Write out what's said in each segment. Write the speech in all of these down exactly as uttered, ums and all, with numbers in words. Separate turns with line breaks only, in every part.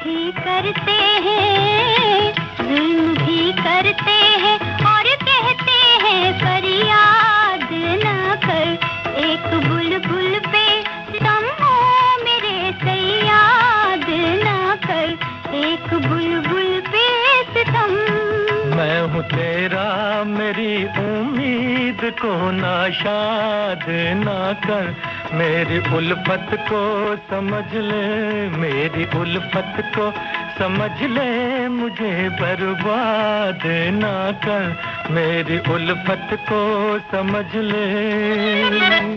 भी करते हैं, जुल्म भी करते हैं और कहते हैं फरियाद न कर। एक बुलबुल पे तुम हो मेरे सयाद न कर, एक बुलबुल पे सितम।
मैं हूँ तेरा मेरी उम्मीद को नाशाद ना कर, मेरी उल्फत को समझ ले, मेरी उल्फत को समझ ले, मुझे बर्बाद ना कर, मेरी उल्फत को समझ ले।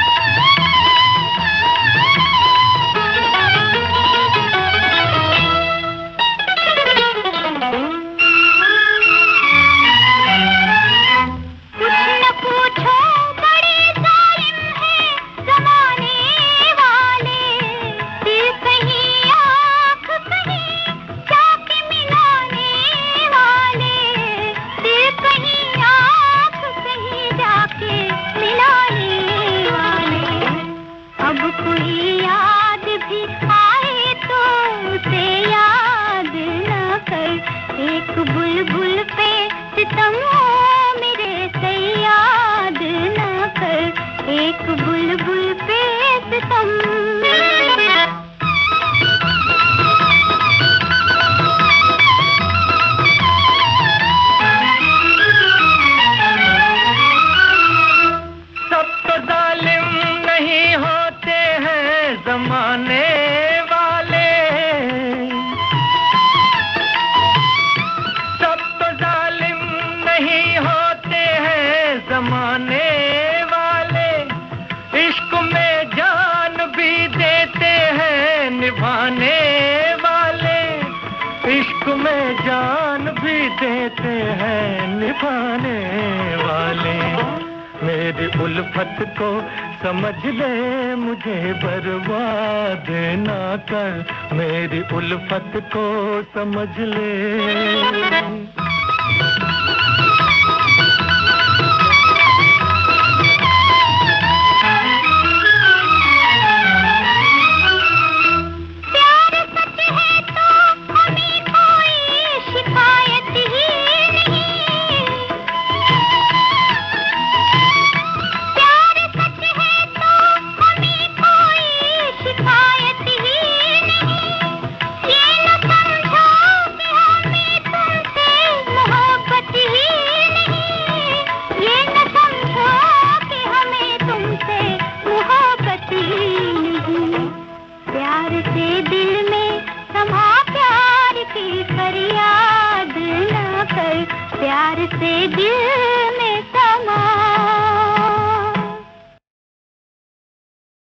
एक बुलबुल पे सितम मेरे सयाद न कर, एक बुलबुल पे सितम। सब तो जालिम नहीं होते हैं जमाने जमाने वाले, इश्क में जान भी देते हैं निभाने वाले, इश्क में जान भी देते हैं निभाने वाले। मेरी उल्फत को समझ ले, मुझे बर्बाद ना कर, मेरी उल्फत को समझ ले। प्यार से दिल